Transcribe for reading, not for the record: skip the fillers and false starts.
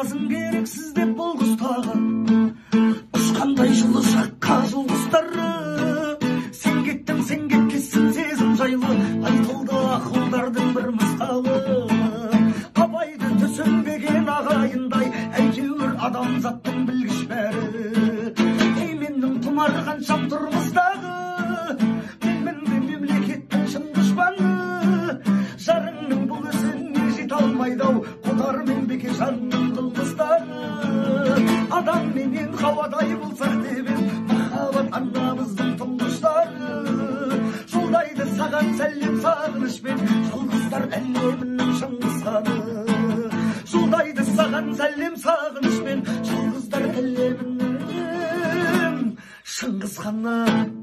қалмасын керексіз деп бұл құстағы ұшқандай жылы шаққа жұлдыздары. Сен кеткесін сезім жайлы айтылды ақылдардың бір мысқалы. Абайды түсінбеген ағайындай әйтеуір адамзаттың білгіш бәрі. Ей менің тұмар қаншам тұрмыздағы, менмін бе мемлекеттің шын дұшпаны. Жарыңның бұл ісіне жете алмайды-ау, қодар мен Бекежанның қылмыстары. Адам менен хауадай болсақ деп ем, махаббат анамыздың тұңғыштары. Жолдайды саған сәлем сағынышпен, жалғыздар әлемінің Шыңғыс ханы. Жолдайды саған сәлем сағынышпен, жалғыздар әлемінің Шыңғыс ханы.